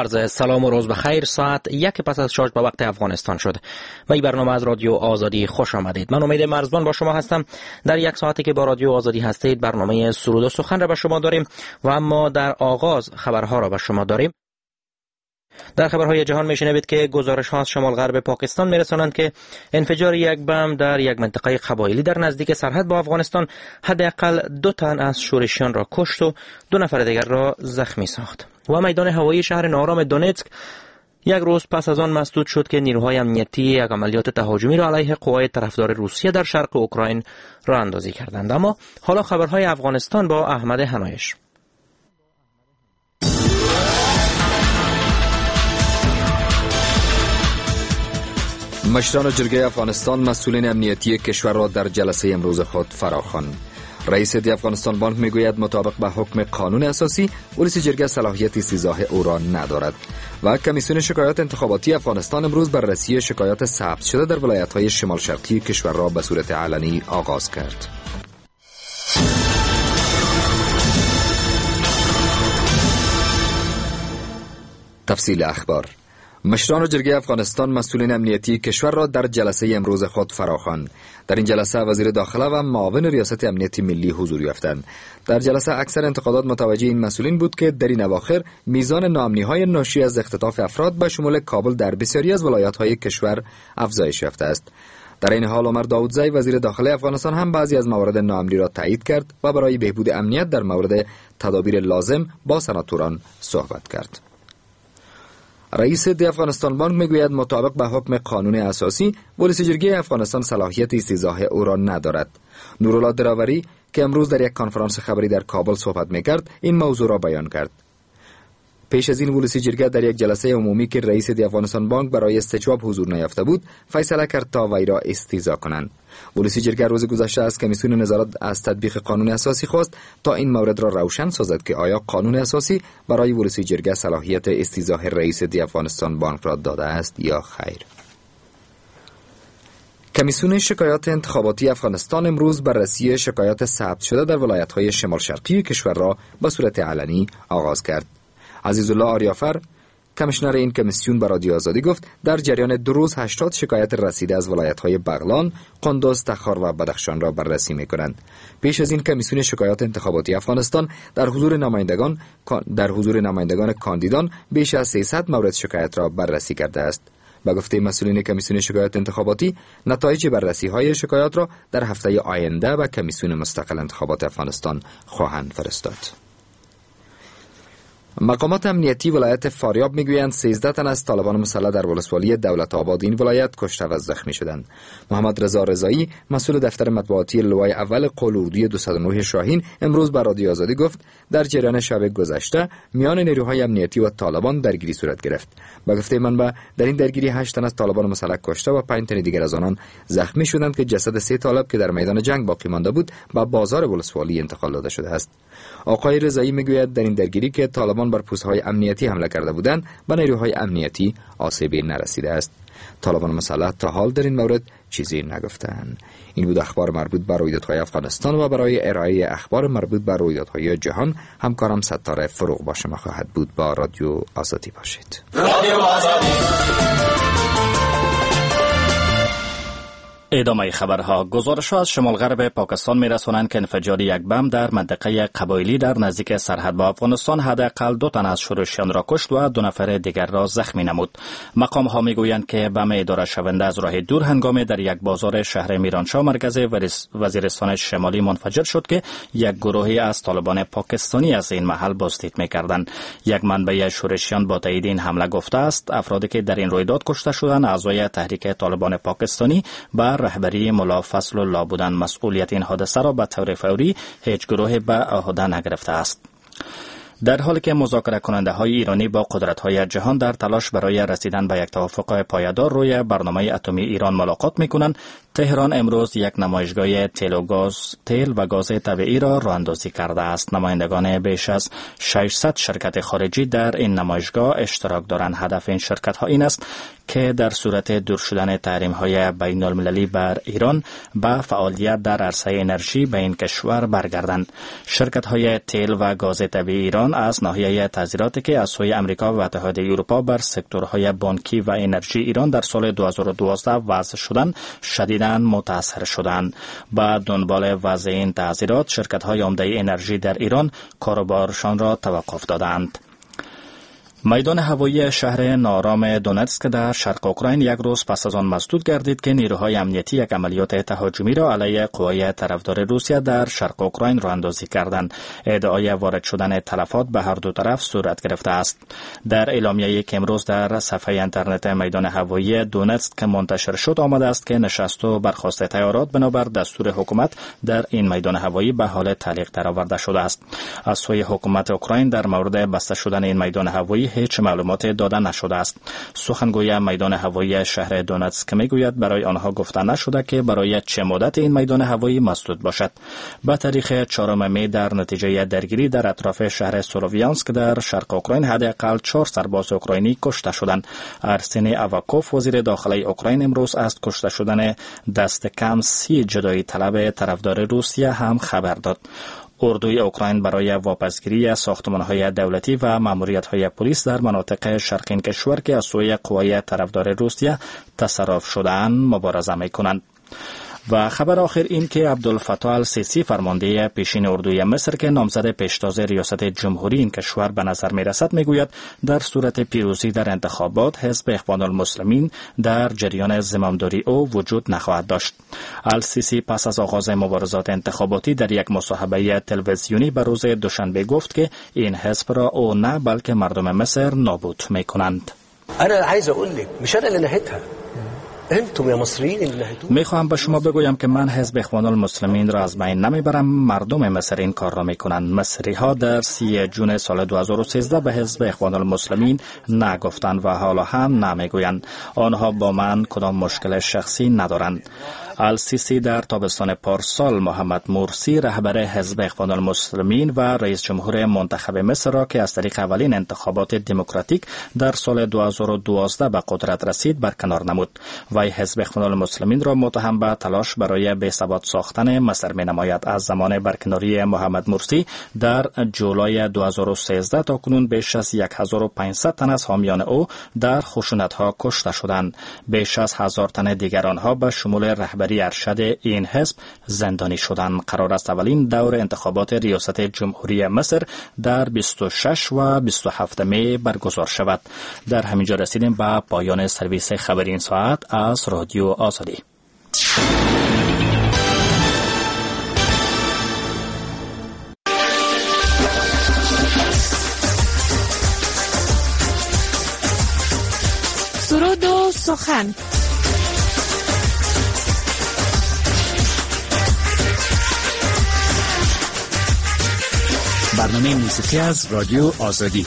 عرض سلام و روز بخیر. ساعت 1 پس از شام به وقت افغانستان شد. به این برنامه از رادیو آزادی خوش آمدید. من امید مرزبان با شما هستم. در یک ساعتی که با رادیو آزادی هستید برنامه سرود و سخن را به شما داریم و اما در آغاز خبرها را به شما داریم. در خبرهای جهان میشنوید که گزارش‌ها از شمال غرب پاکستان میرسانند که انفجار یک بم در یک منطقه قبایلی در نزدیک سرحد با افغانستان حداقل 2 تن از شورشیان را کشت و 2 نفر دیگر را زخمی ساخت. و میدان هوایی شهر ناآرام دونتسک یک روز پس از آن مسدود شد که نیروهای امنیتی یک عملیات تهاجمی را علیه قوای طرفدار روسیه در شرق اوکراین راه اندازی کردند. اما حالا خبرهای افغانستان با احمد حنایش. مشران جرگه افغانستان مسئولین امنیتی کشور را در جلسه امروز خود فراخواند. رئیس دی افغانستان بانک میگوید مطابق به حکم قانون اساسی ولسی جرگه صلاحیت استیضاح او را ندارد و کمیسیون شکایات انتخاباتی افغانستان امروز بررسی شکایات ثبت شده در ولایت‌های شمال شرقی کشور را به صورت علنی آغاز کرد. تفصیل اخبار. مشران جرگه افغانستان مسئولین امنیتی کشور را در جلسه امروز خود فراخواند. در این جلسه وزیر داخله و معاون ریاست امنیت ملی حضور یافتند. در جلسه اکثر انتقادات متوجه این مسئولین بود که در این اواخر میزان ناامنی‌های ناشی از اختطاف افراد به شمول کابل در بسیاری از ولایت‌های کشور افزایش یافته است. در این حال عمر داودزی وزیر داخله افغانستان هم بعضی از موارد ناامنی را تایید کرد و برای بهبود امنیت در مورد تدابیر لازم با سناتوران صحبت کرد. رئیس دی افغانستان بانک میگوید مطابق به حکم قانون اساسی ولسی جرگه افغانستان صلاحیت استیضاح او را ندارد. نورالله دراوری که امروز در یک کنفرانس خبری در کابل صحبت میکرد این موضوع را بیان کرد. پیش از این ولسی جرگه در یک جلسه عمومی که رئیس دی افغانستان بانک برای استجواب حضور نیافته بود فیصله کرد تا وی را استیضاح کنند. ولسی جرگه روز گذشته از کمیسیون نظارت از تطبیق قانون اساسی خواست تا این مورد را روشن سازد که آیا قانون اساسی برای ولسی جرگه صلاحیت استیضاح رئیس دی افغانستان بانک را داده است یا خیر. کمیسیون شکایات انتخاباتی افغانستان امروز بررسی شکایات ثبت شده در ولایت‌های شمال شرقی کشور را به صورت علنی آغاز کرد. عزیزالله آریافر کمیشنر این کمیسیون به رادیو آزادی گفت در جریان 2 روز 80 شکایت رسیده از ولایت‌های بغلان، قندوز، تخار و بدخشان را بررسی می‌کنند. پیش از این کمیسیون شکایات انتخاباتی افغانستان در حضور نمایندگان کاندیدان بیش از 300 مورد شکایت را بررسی کرده است. به گفته مسئولین کمیسیون شکایات انتخاباتی نتایج بررسی‌های شکایات را در هفته آینده به کمیسیون مستقل انتخابات افغانستان خواهند فرستاد. مقامات امنیتی ولایت فاریاب میگویند 13 تن از طالبان مسلح در ولسوالی دولت آباد این ولایت کشته و زخمی شدند. محمد رضا رضایی مسئول دفتر مطبوعاتی لوای اول قول اردوی 209 شاهین امروز به رادیو آزادی گفت در جریان شب گذشته میان نیروهای امنیتی و طالبان درگیری صورت گرفت. به گفته منبع در این درگیری 8 تن از طالبان مسلح کشته و 5 تن دیگر از آنان زخمی شدند که جسد 3 طالب که در میدان جنگ باقی مانده بود به بازار ولسوالی انتقال داده شده است. آقای رضایی میگوید در این درگیری که طالبان بر پوست‌های امنیتی حمله کرده بودند و نیروهای امنیتی آسیبی نرسیده است. طالبان مسلح تا حال در این مورد چیزی نگفتند. این بود اخبار مربوط به رویدادهای افغانستان و برای ارائه اخبار مربوط به رویدادهای جهان همکارم ستاره فروغ با شما خواهد بود. با رادیو آزادی باشید. رادیو آزادی. ادامه خبرها. گزارش‌ها از شمال غرب پاکستان می‌رسانند که انفجار یک بم در منطقه قبایلی در نزدیک سرحد با افغانستان حداقل 2 تن از شورشیان را کشت و 2 نفر دیگر را زخمی نمود. مقام‌ها می‌گویند که بم اداره شونده از راه دور هنگام در یک بازار شهر میرانشاه مرکز وزیرستان شمالی منفجر شد که یک گروهی از طالبان پاکستانی از این محل بازدید می‌کردند. یک منبع شورشیان با تایید این حمله گفته است افرادی که در این رویداد کشته شدند اعضای تحریک طالبان پاکستانی بر رهبری ملا فضل الله بودند. مسئولیت این حادثه را به طور فوری هیچ گروهی به عهده نگرفته است. در حالی که مذاکره کننده های ایرانی با قدرت های جهان در تلاش برای رسیدن به یک توافق پایدار روی برنامه اتمی ایران ملاقات می کنند، تهران امروز یک نمایشگاه تیل و گاز طبیعی را راه‌اندازی کرده است. نمایندگان بیش از 600 شرکت خارجی در این نمایشگاه اشتراک دارند. هدف این شرکت‌ها این است که در صورت دور شدن تحریم‌های بین‌المللی بر ایران به فعالیت در عرصه انرژی به این کشور برگردند. شرکت‌های تیل و گاز طبیعی ایران از ناحیه تعذیراتی که از سوی آمریکا و اتحادیه اروپا بر سکتورهای بانکی و انرژی ایران در سال 2012 وضع شدند شدیداً متاثر شدند. با دنبال وضع این تعذیرات شرکت‌های عمده انرژی در ایران کاروبارشان را توقف دادند. میدان هوایی شهر ناآرام دونتسک در شرق اوکراین یک روز پس از آن مسدود گردید که نیروهای امنیتی یک عملیات تهاجمی را علیه قوای طرفدار روسیه در شرق اوکراین راه اندازی کردند. ادعای وارد شدن تلفات به هر دو طرف صورت گرفته است. در اعلامیه‌ای که امروز در صفحه اینترنت میدان هوایی دونتسک منتشر شد آمده است که نشست و برخاست طیارات بنابر دستور حکومت در این میدان هوایی به حال تعلیق درآورده شده است. از سوی حکومت اوکراین در مورد بسته شدن این میدان هوایی هیچ معلومات داده نشده است. سخنگوی میدان هوایی شهر دونتسک میگوید برای آنها گفته نشده که برای چه مدت این میدان هوایی مسدود باشد. به تاریخ 4 می در نتیجه درگیری در اطراف شهر سولویانسک در شرق اوکراین حداقل 4 سرباز اوکراینی کشته شدند. ارسنی آواکوف وزیر داخلی اوکراین امروز از کشته شدن دست کم 30 جدایی طلب طرفدار روسیه هم خبر داد. اردوی اوکراین برای واپسگیری ساختمان‌های دولتی و ماموریت‌های پلیس در مناطق شرقی کشور که از سوی قوای طرفدار روسیه تصرف شده‌اند مبارزه می‌کنند. و خبر آخر این که عبدالفتاح السیسی فرمانده پیشین اردوی مصر که نامزد پیشتاز ریاست جمهوری این کشور به نظر می رسد می گوید در صورت پیروزی در انتخابات حزب اخوان المسلمین در جریان زمامداری او وجود نخواهد داشت. السیسی پس از آغاز مبارزات انتخاباتی در یک مصاحبه تلویزیونی به روز دوشنبه گفت که این حزب را او نه بلکه مردم مصر نابود می کنند. انا عايز اقول لك مش انا اللي نهيتها انتم یا مصریین اللي نهیتون. میخواهم به شما بگویم که من حزب اخوان المسلمین را از بین نمیبرم، مردم مصر این کار را میکنند. مصری ها در 3 جون سال 2013 به حزب اخوان المسلمین نگفتند و حالا هم نمیگویند. آنها با من کدام مشکل شخصی ندارند. السیسی در تابستان پارسال محمد مرسی رهبر حزب اخوان المسلمین و رئیس جمهور منتخب مصر را که از طریق اولین انتخابات دموکراتیک در سال 2012 به قدرت رسید برکنار نمود. وی حزب اخوان المسلمین را متهم به تلاش برای بی‌ثبات ساختن مصر می‌نماید. از زمان برکناری محمد مرسی در جولای 2013 تا کنون بیش از 1500 تن از حامیان او در خشونت‌ها کشته شدند. بیش از 1000 تن دیگر آنها به شمول رهبری ارشد این حزب زندانی شدند. قرار است اولین دور انتخابات ریاست جمهوری مصر در 26 و 27 می برگزار شود. در همینجا رسیدیم به پایان سرویس خبری این ساعت از رادیو آزادی. سرود و سخن. برنامه موسیقی از رادیو آزادی.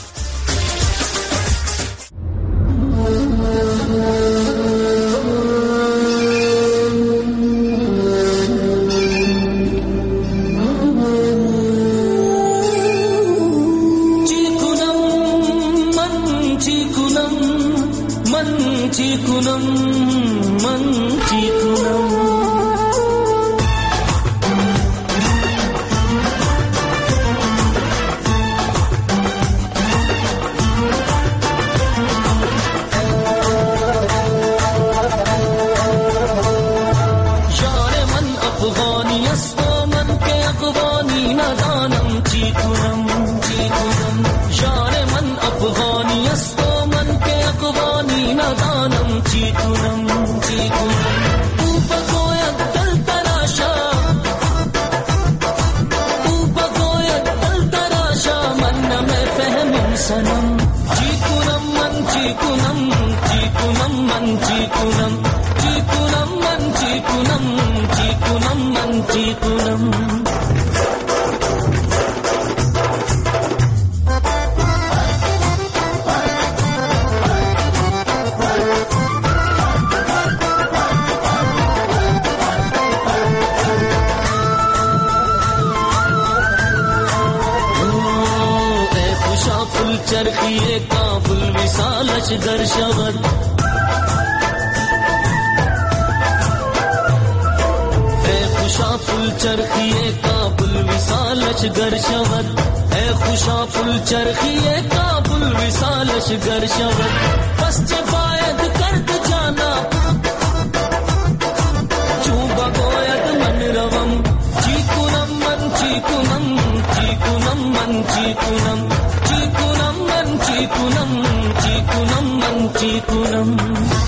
چرخی کابل وصالش در شود ای خوشا فل چرخی کابل وصالش در شود ای خوشا فل چرخی کابل وصالش در شود پس چه باید کرد جانا چوبا باید من روم چی کنم من چی کنم چی کنم من چی کنم چی کنم من چی کنم چی کنم من چی کنم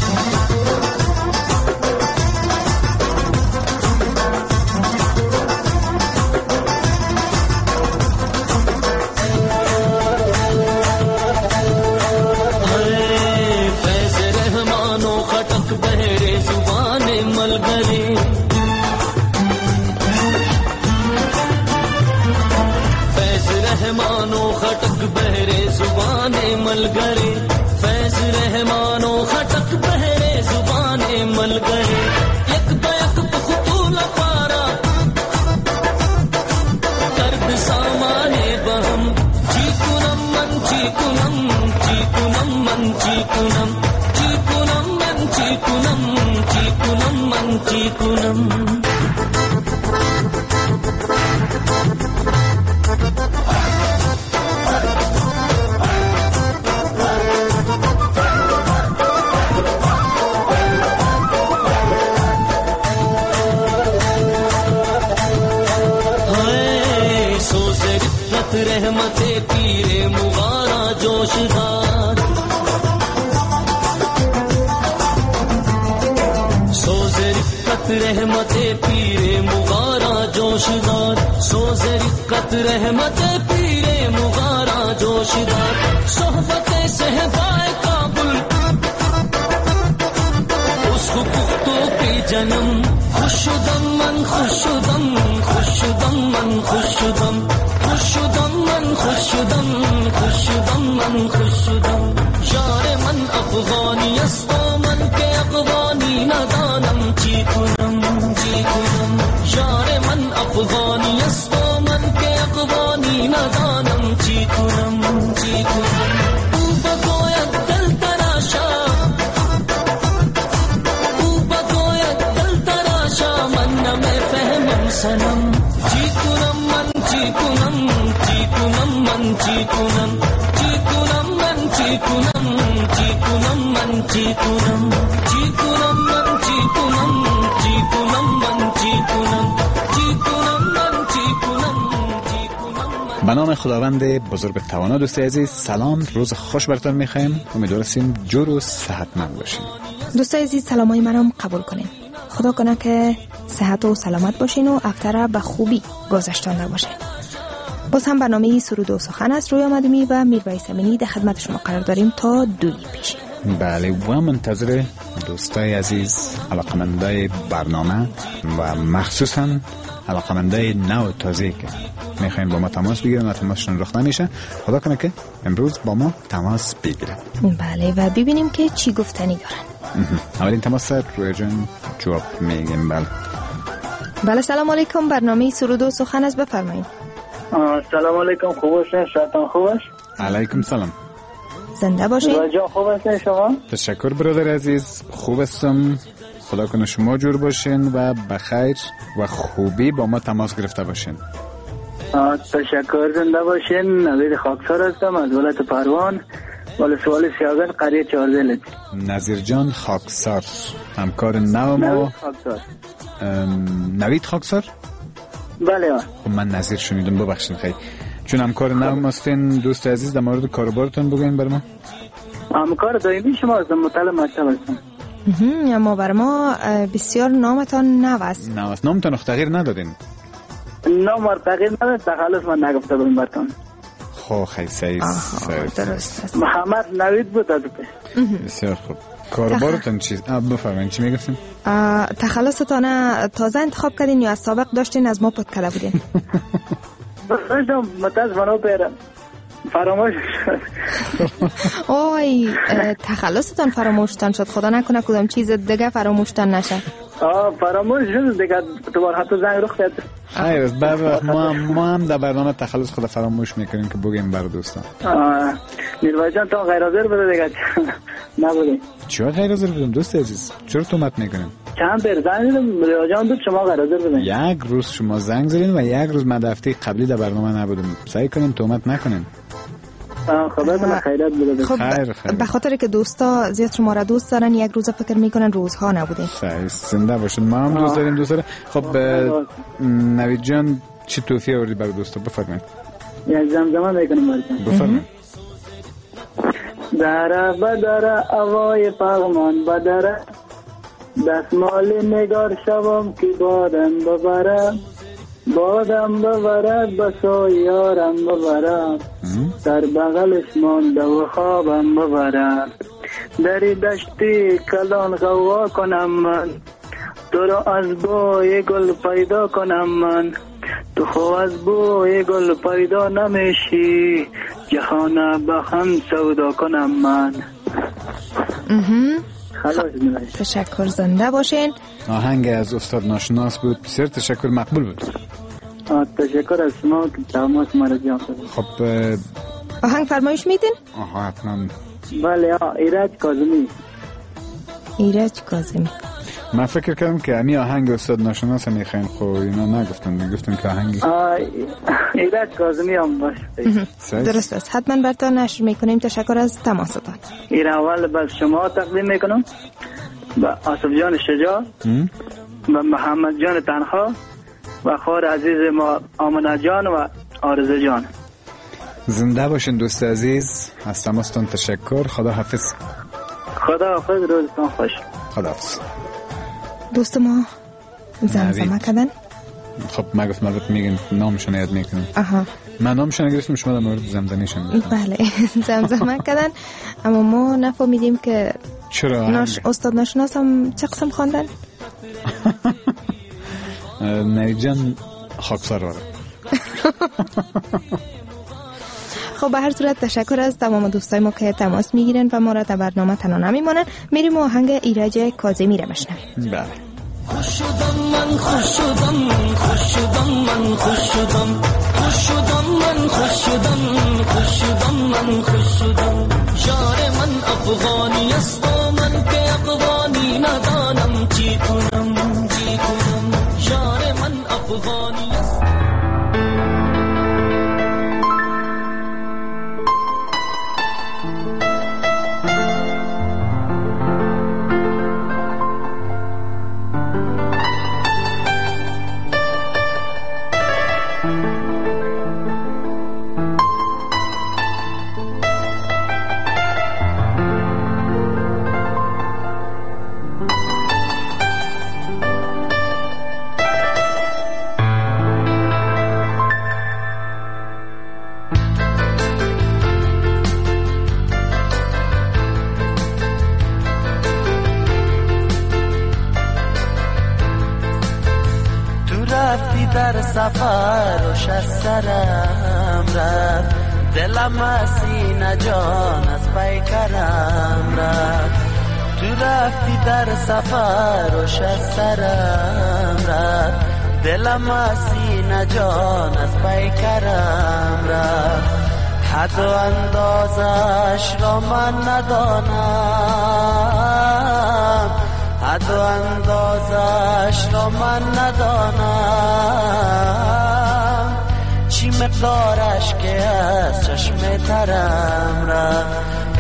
मलगरे फैज रहमानो खटक बहरे जुबाने मलगरे यक बयक खुतूल पारा कर्द सामाने बहम चीकुनम मन चीकुनम चीकुनम मन चीकुनम चीकुनम मन चीकुनम चीकुनम मन चीकुनम रहमते पीरे मुगारा जोशदार सोज़े रिक्कत रहमते पीरे मुगारा जोशदार सोज़े रिक्कत रहमते पीरे मुगारा जोशदार सोहबते सहबाए काबुल उसको पुख्तो की जन्म खुशदम मन खुशदम खुशदम मन खुशदम खुशदम मन खुशदम खुशदम मन खुशदम यार मन अफगानी अस्तो मन के अफगानी नदानम चीकुनम चीकुनम यार मन अफगानी अस्तो मन के अफगानी नदानम चीकुनम चीकुनम बगोया दिल तराशा बगोया दिल तराशा मन में फहमम सनम चीकुनम मन चीकुनम चीकुनम मन चीकुनम चीकुनम मन चीकुनम चीकुनम मन चीकुनम चीकुनम मन चीकुनम चीकुनम मन चीकुनम चीकुनम मन चीकुनम चीकुनम به نام خداوند بزرگ توانا. دوستای عزیز سلام، روز خوش براتون میخوایم. امیدوارم جور و صحتمند باشین. دوستای عزیز سلامای منم قبول کنین. خدا کنه که صحت و سلامت باشین و افتره به خوبی گذشتانده باشین. باز هم برنامه سرود و سخن است روی آمدمی و میرویس امینی در خدمت شما قرار داریم تا 2 پیش. بله و منتظر دوستای عزیز علاقمندای برنامه و مخصوصا علاقمندای نو تازه که میخواین با ما تماس بگیرن و تماسشون رخ نمیشه، خدا کنه که امروز با ما تماس بگیرن. بله و ببینیم که چی گفتنی دارن. اولین تماس روی جان جواب میگیم. بله سلام علیکم، برنامه سرود و سخن است، بفرمایید. سلام علیکم، خوب هستین؟ شاتان خوب است؟ علیکم سلام. زنده باشین. جا خوب هستین شما؟ تشکر برادر عزیز، خوب هستم. خدا کنه شما جور باشین و بخیر و خوبی با ما تماس گرفته باشین. تشکر، زنده باشین. نوید خاکسار هستم از ولایت پروان، ولسوالی سیاگن، قریه 14 لد. نظیر جان خاکسار، همکار نو ما. نوید خاکسار؟ بله. خب من نظیر شنیدم، ببخشید خیلی. چون همکار نو ماستین، دوست عزیز در مورد کاروبارتون بگوین بر ما. همکار دائمی شما هستم، مطالب مکتب هستم. اما بر ما بسیار نامتان نو است. نو است. نامتان تغییر ندادین؟ نام تغییر نداد، تخلص من نگفته بودم براتون. خب خیلی سعی درست است. محمد نوید بود از بسیار خوب. کاروبارتون چیز؟ بفرمایید چی میگفتین؟ تخلصتان تازه انتخاب کردین یا از سابق داشتین از ما پد کرده بودین؟ داشتم متاسفانه پیرم فراموش شد. اوی تخلصتان فراموشتان شد، خدا نکنه کدام چیز دیگه فراموشتان نشه. فراموش شد دیگه، دوباره حتی زنگ رخ داد. خیر ما هم در برنامه تخلص خود فراموش میکنیم که بگیم بر دوستان. میرویس جان تا غیر حاضر بده دیگه نبوده. چرا غیر حاضر بودم دوست عزیز؟ چرا تهمت میکنیم؟ چند بار زنگ زدم میرویس جان بود شما غیر حاضر بدین. یک روز شما زنگ زدین و یک روز من هفته قبلی در برنامه نبودم. سعی کنیم تهمت نکنیم. خبرتون خیرات بده. خب خیر. به خاطر که دوستا زیاد شما را دوست دارن یک روز فکر میکنن روزها نبوده. صحیح، زنده باشین. ما هم دوست داریم دوست داریم. خب نوید جان چی توفیه آوردی برای دوستا؟ بفرمایید. یک زمزمه میکنیم براتون. بفرمایید. دره بدره اوای پغمان بدره دستمال نگار شوم که بادم ببرد بسای یارم ببرد در بغلش مانده و خوابم ببرد دری دشتی کلان غوا کنم من تو را از بوی گل پیدا کنم من تو خو از بوی گل پیدا نمیشی جهان بخم سودا کنم من. تشکر، زنده باشین. آهنگ از استاد ناشناس بود، بسیار تشکر، مقبول بود. تشکر از شما که تماس مرا جان دادید. خب آهنگ فرمایش میدین؟ آها حتما. بله ایرج کاظمی. من فکر کردم که امی آهنگ استاد ناشناس میخواین، خب اینا نگفتن، گفتن که آهنگی ایرج کاظمی هم باشه. درست است، حتما براتون نشر میکنیم. تشکر از تماستان. این اول بس شما تقدیم میکنم با آصف جان شجاع و محمد جان تنها و خور عزیز ما آمنه جان و آرزه جان. زنده باشین دوست عزیز، از تماستان تشکر. خدا حافظ. روزتان خوش. خدا حافظ. دوست ما زمزمه کردن. خب ما گفتم البته میگن نامشون یاد میکنم. من نامشون گرفتم، شما در مورد زمزمه‌شون. بله زمزمه کردن، اما ما نفهمیدیم که چرا استاد ناشناس هم چه قسم خواندن. نوید جان خاکسار واره. خب به هر صورت تشکر از تمام دوستای ما که تماس میگیرن و ما را در برنامه تنها نمیمونن. میریم آهنگ ایرج کاظمی را بشنویم. بله. خوش شدم من خوش شدم خوش شدم من خوش شدم خوش شدم من خوش شدم خوش شدم من خوش شدم یار من افغانی است و من که افغانی ندانم چی کنم یار من افغانی است. در سفرش از سرم رفت دلم از سینه جان از پیکرم رفت تو رفتی در سفرش از سرم رفت دلم از سینه جان از پیکرم رفت حد و اندازش را من ندانم حد و اندازش را من ندانم چی مقدارش که از چشم ترم رفت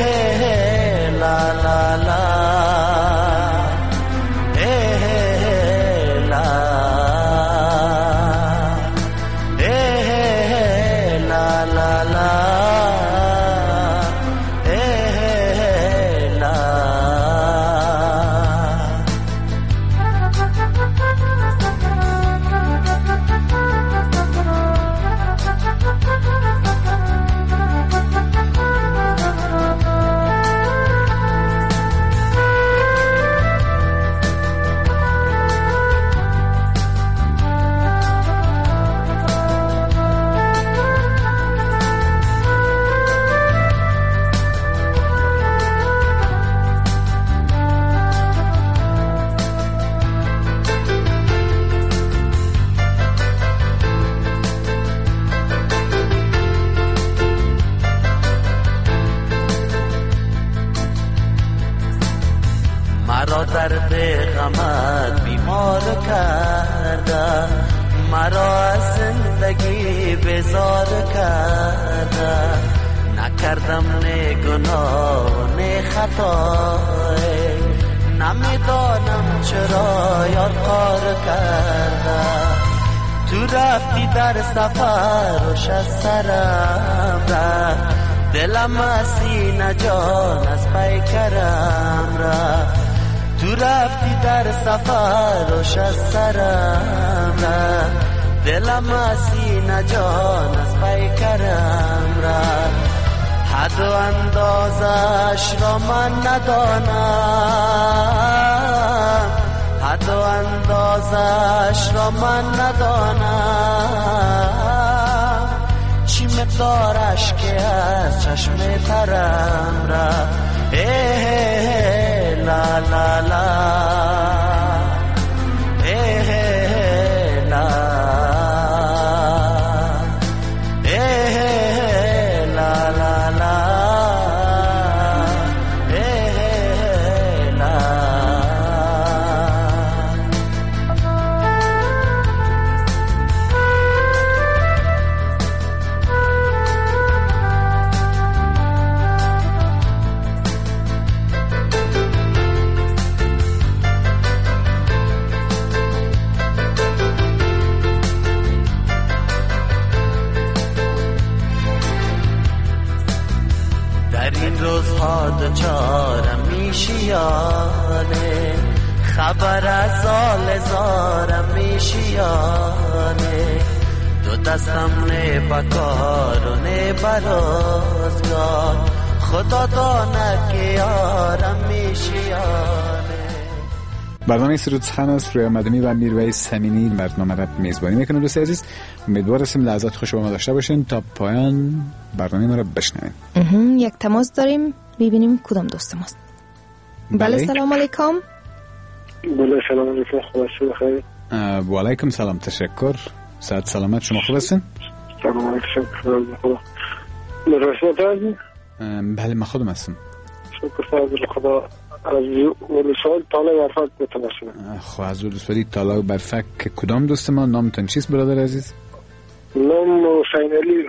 لا لا لا کرده، مرا از زندگی بیزار کرده. نکردم نه گناه نه خطای، نمیدانم چرا یار قار کرده. تو رفتی در سفرش از سرم رفت، دلم سینه جان از پیکرم رفت. تو رفتی در سفرش از سرم رفت، دلم سینه جان از پیکرم رفت. حد و اندازش را من ندانم، حد و اندازش را من ندانم. چی مقدارش که از چشم ترم رفت. لا لا لا لا دچارم میشیانه، خبر از آل زارم میشیانه. دو دستم نه بکار و نه برازگار، خدا داند که یارم میشیانه. برنامه سرود سخن است. رویا مدنی و میرویس سمینی برنامه را میزبانی میکنه. دوست عزیز، امیدوار هستیم لحظات خوش با ما داشته باشین تا پایان برنامه ما را بشنوین. یک تماس داریم، ببینیم کدام دوست ماست. بله سلام علیکم. بله سلام علیکم، خدا شکر بخیر. و علیکم سلام، تشکر. صحت سلامت، شما خوب هستین؟ سلام علیکم، خدا. مرشد هستین؟ بله من خودم هستم. شکر فضل خدا. از ولسوالی طالب برفک بتماشیم. خب از ولسوالی طالب برفک کدام دوست ما؟ نامتون چیست برادر عزیز؟ نام حسین علی.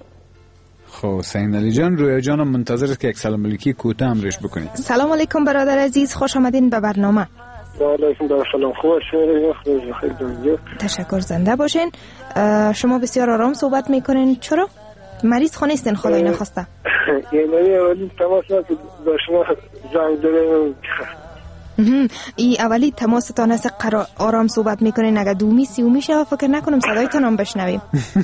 خب حسین علی جان، رویا جانم منتظر است که یک سلام علیکی کوتاه امرش بکنید. سلام علیکم برادر عزیز، خوش آمدین به برنامه. و علیکم سلام، خوب هستین؟ خیلی تشکر، زنده باشین. شما بسیار آرام صحبت میکنین، چرا؟ مریض خانه استین خدای نخواسته؟ یعنی اولی تماس با شما زنگ داریم. ای اولی تماستان است آرام صحبت میکنین، اگر دومی سیومی شد فکر نکنم صدایتان هم بشنویم.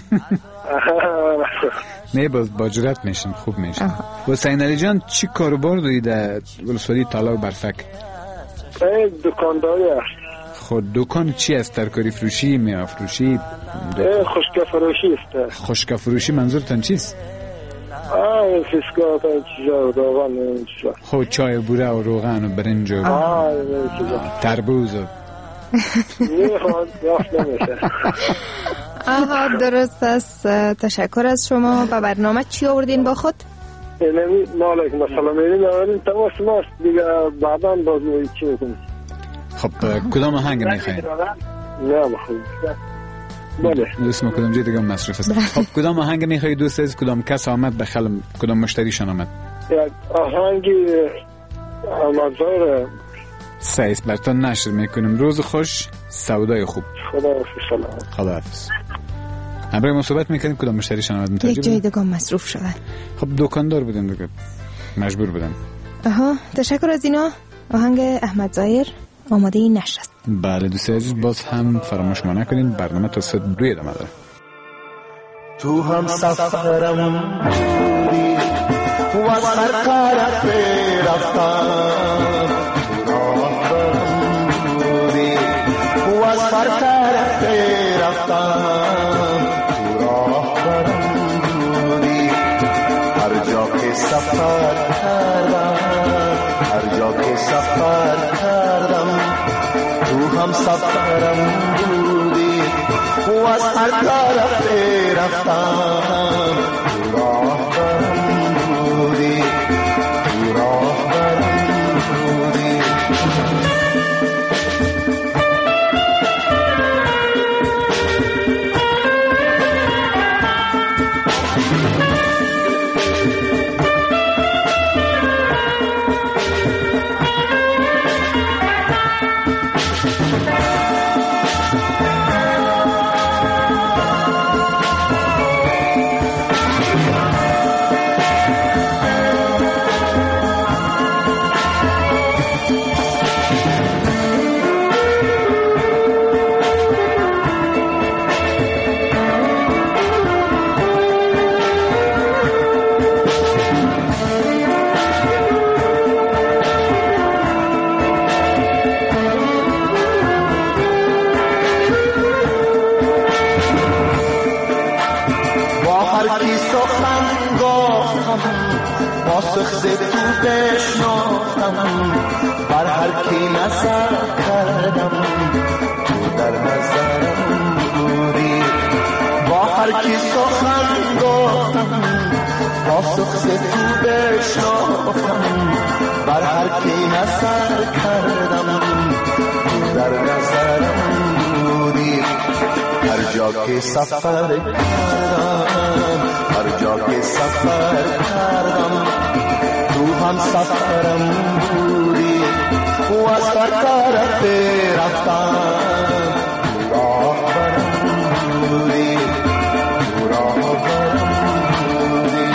نه با جرات میشن، خوب میشن. حسین علی جان، چی کاروبار داری در ولسوالی طالب برفک؟ دکانداری است. خود دکان چی است؟ ترکاری فروشی، میوه فروشی؟ خشک فروشی است. خشک فروشی منظورتان چیست؟ فسکا تا چیزا روغن چیزا. خود چای بوره و روغن و برنج و تربوز و نه خود یافت نمیشه. آها درست است. تشکر از شما. به برنامه چی آوردین با خود؟ اینمی مالک مثلا میرین آورین تماس ماست دیگه، بعدا باز چی میکنیم. خب کدام آهنگ میخواین؟ نه بخوید بله دوست ما کدام جای دیگه مصرف است. خب کدام آهنگ میخوایی دوست عزیز؟ کدام کس آمد به خلم، کدام مشتریشان آمد؟ یک آهنگی آمدزار سعیس برتان نشر میکنیم. روز خوش، سودای خوب. خدا حافظ. سلام. خدا حافظ. همراه ما صحبت میکنیم. کدام مشتریشان آمد متوجه؟ یک جای دیگه مصروف شدن. خب دکاندار بودن دیگه، مجبور بودن. آها تشکر از اینا. آهنگ احمد ظاهر آماده نشر است. بله دوست عزیز، باز هم فراموش ما نکنین برنامه تا ساعت 2 ادامه داره. تو هم سفرم جوری و سرکارت رفتم، راه برم جوری و سرکارت رفتم، راه برم جوری. هر جا که سفر کردم، هر جا که سفر کردم، تو هم سفرم بودی و از هر طرف رفتم، تو راه برم بودی، تو راه برم بودی. شاخم پاسخ ز تو بشناختم بر هر کی نظر کردم تو در نظرم بودی با هر کی سخن گفتم پاسخ ز تو بشناختم بر هر کی نظر کردم تو در نظرم بودی هر جا که سفر کردم هر جا که سفر کردم تو هم سفرم بودی و از هر طرف رفتم تو راه برم بودی تو راه برم بودی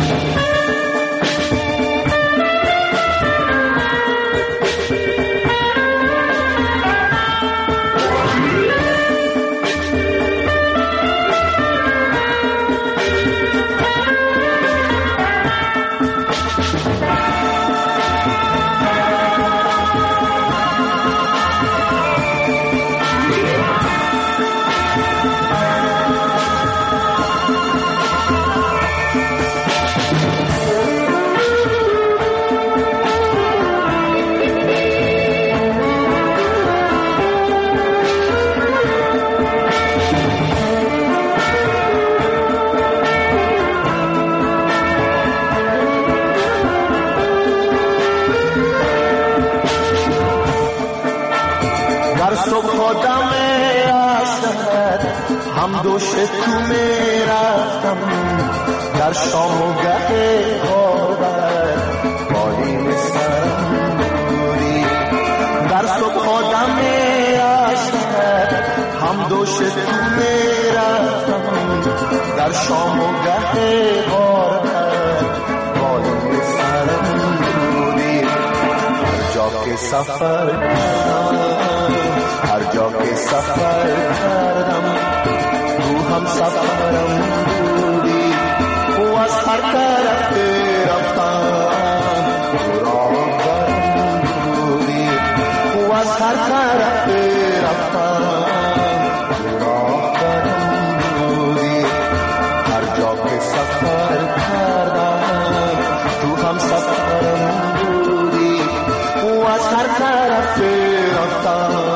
هم دوش تو میرفتم در شام و گه غربت بالین سرم بودی در صبح آدم میرفتم هم دوش تو میرفتم در شام و گه غربت بالین سرم بودی هر جا که سفر کردم هر جا که سفر کردم تو هم سفرم بودی و از هر طرف رفتم تو راه برم بودی و از هر طرف رفتم تو راه برم بودی هر جا که سفر کردم تو هم سفرم بودی و از هر طرف رفتم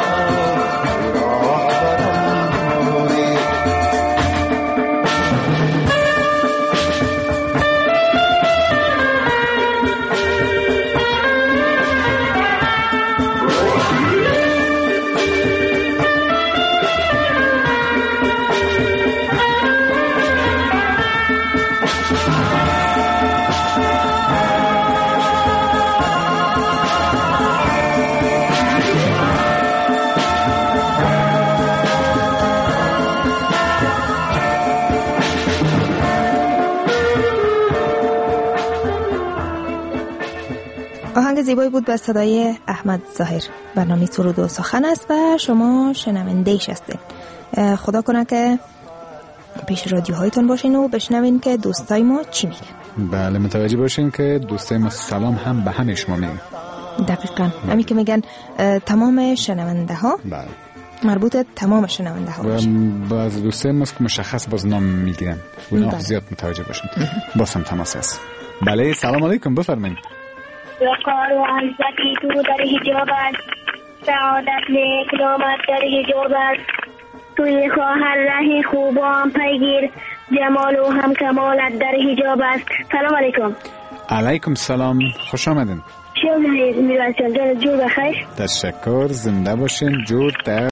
آهنگ زیبایی بود به صدای احمد ظاهر. برنامه سرود و سخن است و شما شنونده‌اش هستید. خدا کنه که پیش رادیوهایتون باشین و بشنوین که دوستای ما چی میگن. بله متوجه باشین که دوستای ما سلام هم به همه شما میگن. دقیقاً همین که میگن تمام شنونده ها. بله مربوط تمام شنونده ها باشه. باز دوستای ما که مشخص باز نام میگیرن اونا زیاد متوجه باشین. باز هم تماس هست. بله سلام علیکم بفرمایید. وقار و عزتی تو در حجاب است سعادت نیک نامت در حجاب است توی خواهر ره خوبان پیگیر جمال و هم کمالت در حجاب است. سلام علیکم. علیکم سلام خوش آمدین. شما میرسید جور بخیر. تشکر زنده باشین جور در